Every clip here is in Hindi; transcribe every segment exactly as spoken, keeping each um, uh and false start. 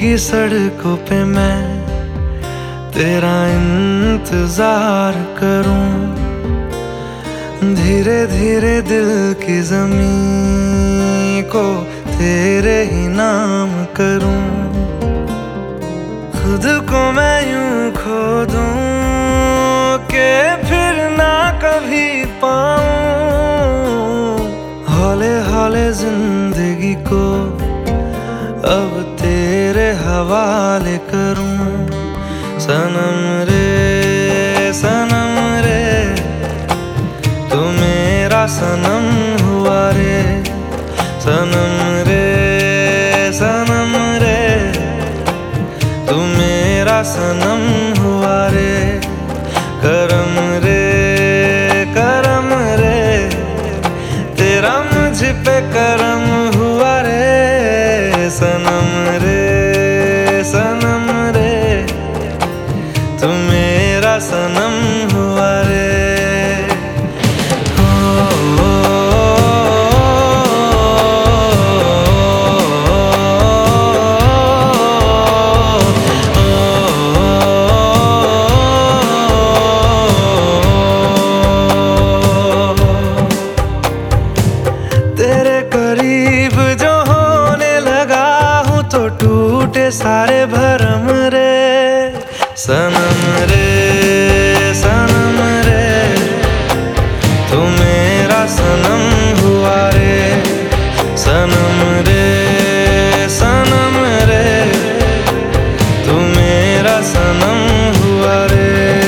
की सड़कों पे मैं तेरा इंतजार करूं, धीरे धीरे दिल की ज़मीं को तेरे ही नाम करूं। खुद को मैं यूं खो दूं कि फिर ना कभी पाऊं, हौले हौले जिंदगी को अब तेरे हवाले करूं। सनम रे सनम रे तू मेरा सनम हुआ रे, सनम रे सनम रे तू मेरा सनम हुआ रे। करम रे करम रे तेरा मुझ पे करम हुआ रे, सनम रे सनम रे तू मेरा सनम हुआ रे। तेरे करीब जो होने लगा हूँ तो टूटे सारे भरम रे, सनम रे सनम रे तू मेरा सनम हुआ रे, सनम रे सनम रे तू मेरा सनम हुआ रे।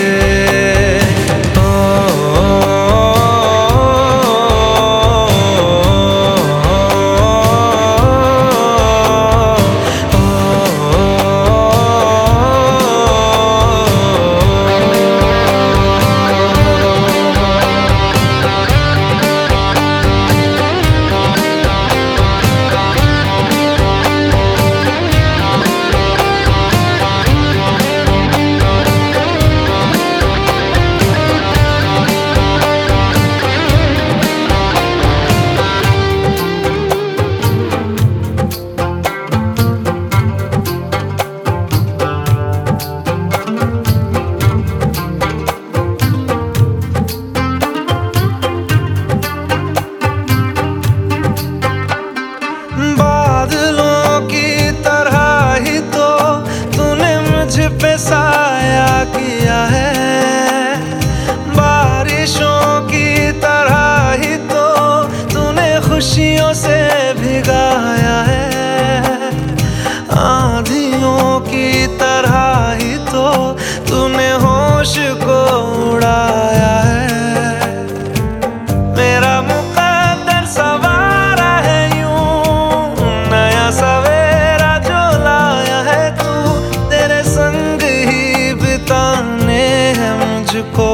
मुझ पे साया किया है, बारिशों की तरह ही तो तूने खुशियों से भिगाया है, आंधियों की तरह ही तो तूने होश को उड़ाया है। मेरा मुकद्दर सवारा है यूं नया सवेरा जो लाया है तू, तेरे संग ही बिताने हैं मुझको